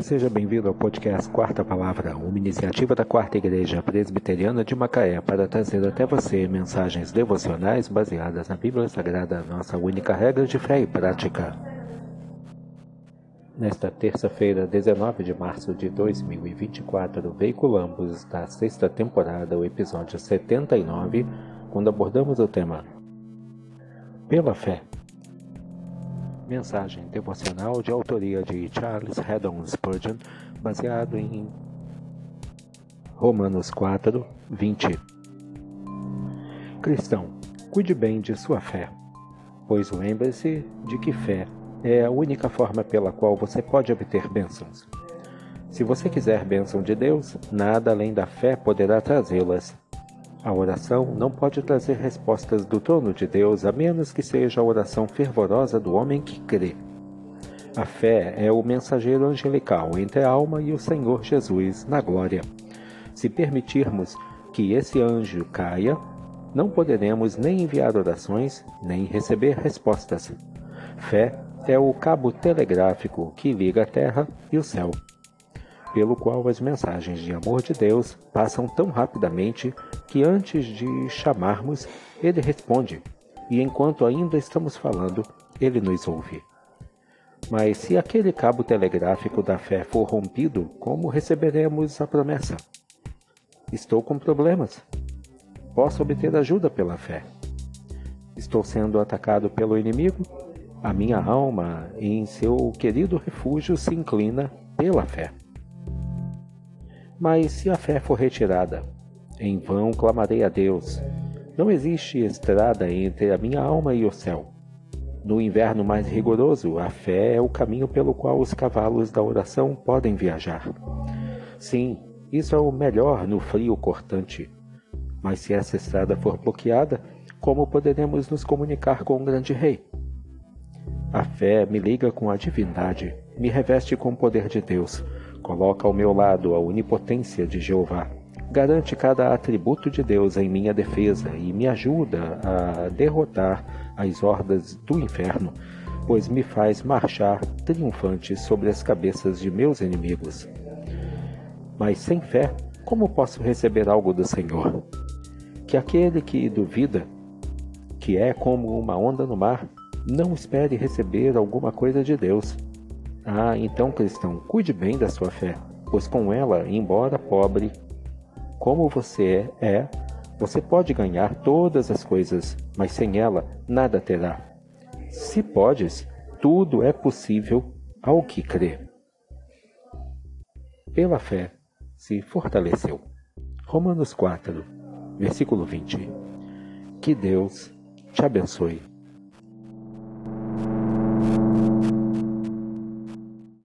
Seja bem-vindo ao podcast Quarta Palavra, uma iniciativa da Quarta Igreja Presbiteriana de Macaé para trazer até você mensagens devocionais baseadas na Bíblia Sagrada, nossa única regra de fé e prática. Nesta terça-feira, 19 de março de 2024, veiculamos da sexta temporada o episódio 79, quando abordamos o tema Pela Fé. Mensagem devocional de autoria de Charles Haddon Spurgeon, baseado em Romanos 4, 20. Cristão, cuide bem de sua fé, pois lembre-se de que fé é a única forma pela qual você pode obter bênçãos. Se você quiser bênção de Deus, nada além da fé poderá trazê-las. A oração não pode trazer respostas do trono de Deus, a menos que seja a oração fervorosa do homem que crê. A fé é o mensageiro angelical entre a alma e o Senhor Jesus na glória. Se permitirmos que esse anjo caia, não poderemos nem enviar orações, nem receber respostas. Fé é o cabo telegráfico que liga a terra e o céu, pelo qual as mensagens de amor de Deus passam tão rapidamente que antes de chamarmos, Ele responde, e enquanto ainda estamos falando, Ele nos ouve. Mas se aquele cabo telegráfico da fé for rompido, como receberemos a promessa? Estou com problemas. Posso obter ajuda pela fé. Estou sendo atacado pelo inimigo? A minha alma, em seu querido refúgio, se inclina pela fé. Mas se a fé for retirada, em vão clamarei a Deus. Não existe estrada entre a minha alma e o céu. No inverno mais rigoroso, a fé é o caminho pelo qual os cavalos da oração podem viajar. Sim, isso é o melhor no frio cortante. Mas se essa estrada for bloqueada, como poderemos nos comunicar com o grande rei? A fé me liga com a divindade, me reveste com o poder de Deus, coloca ao meu lado a onipotência de Jeová, garante cada atributo de Deus em minha defesa e me ajuda a derrotar as hordas do inferno, pois me faz marchar triunfante sobre as cabeças de meus inimigos. Mas sem fé, como posso receber algo do Senhor? Que aquele que duvida, que é como uma onda no mar, não espere receber alguma coisa de Deus. Então, cristão, cuide bem da sua fé, pois com ela, embora pobre como você é, você pode ganhar todas as coisas, mas sem ela, nada terá. Se podes, tudo é possível ao que crê. Pela fé, se fortaleceu. Romanos 4, versículo 20. Que Deus te abençoe.